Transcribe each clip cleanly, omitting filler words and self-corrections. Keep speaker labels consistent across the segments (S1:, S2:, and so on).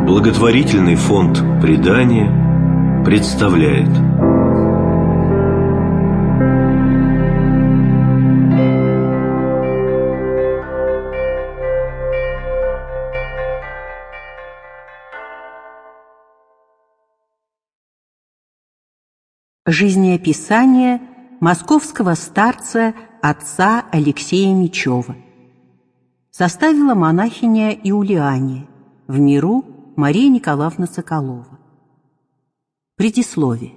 S1: Благотворительный фонд «Предание» представляет.
S2: Жизнеописание московского старца отца Алексея Мечева. Составила монахиня Иулиания, в миру Мария Николаевна Соколова. Предисловие.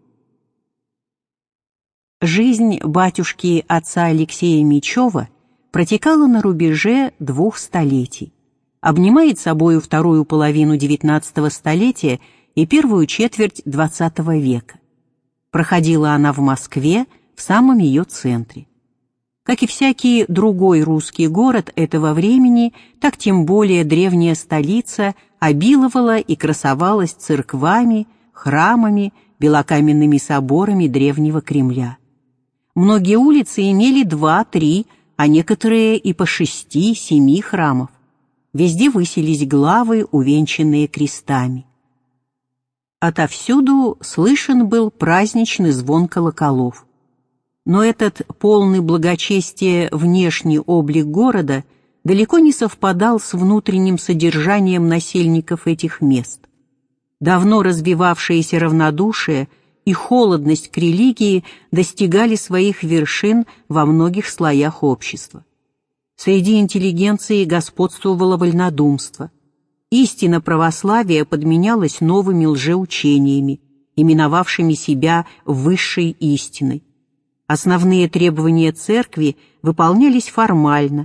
S2: Жизнь батюшки отца Алексея Мечева протекала на рубеже 2 столетий, обнимает собою вторую половину XIX столетия и первую четверть XX века. Проходила она в Москве, в самом ее центре. Как и всякий другой русский город этого времени, так тем более древняя столица обиловала и красовалась церквами, храмами, белокаменными соборами древнего Кремля. Многие улицы имели 2-3, а некоторые и по 6-7 храмов. Везде высились главы, увенчанные крестами. Отовсюду слышен был праздничный звон колоколов. Но этот полный благочестия внешний облик города далеко не совпадал с внутренним содержанием насельников этих мест. Давно развивавшееся равнодушие и холодность к религии достигали своих вершин во многих слоях общества. Среди интеллигенции господствовало вольнодумство. Истина православия подменялась новыми лжеучениями, именовавшими себя высшей истиной. Основные требования церкви выполнялись формально,